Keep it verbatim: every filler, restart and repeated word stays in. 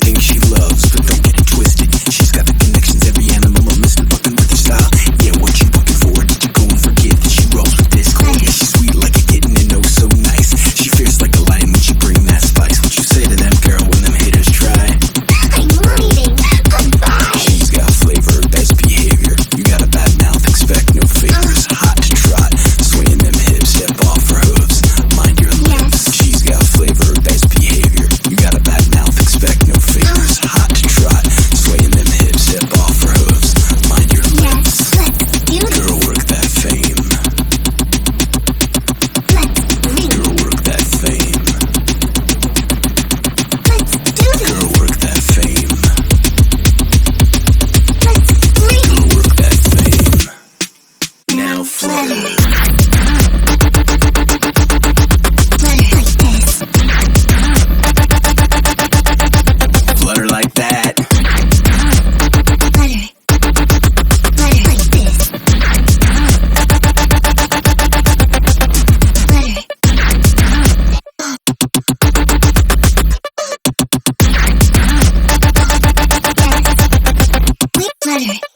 things she loves, but don't get it twisted. She's got the connections, every animal a mister fucking with her style. Yeah, what you fucking for? Did you go and forget that she rolls with this cold? Yeah, she's sweet like a kitten and oh so nice. She fierce like a lion when she bring that spice. What you say to them, girl, when them haters try? I'm leaving. Goodbye. She's got flavor, best behavior. You got a bad mouth, expect no favors. Hot to trot, swinging them hips, step off her hooves. Mind your lips. She's got flavor, best behavior. You got a bad mouth, expect no favors. Hot to trot, swaying them hips, step off her hooves. Mind your lips. Girl, work that fame. Girl, work that fame. Girl, work that fame. Girl, work that fame. Now flutter. Flutter like that. Flutter.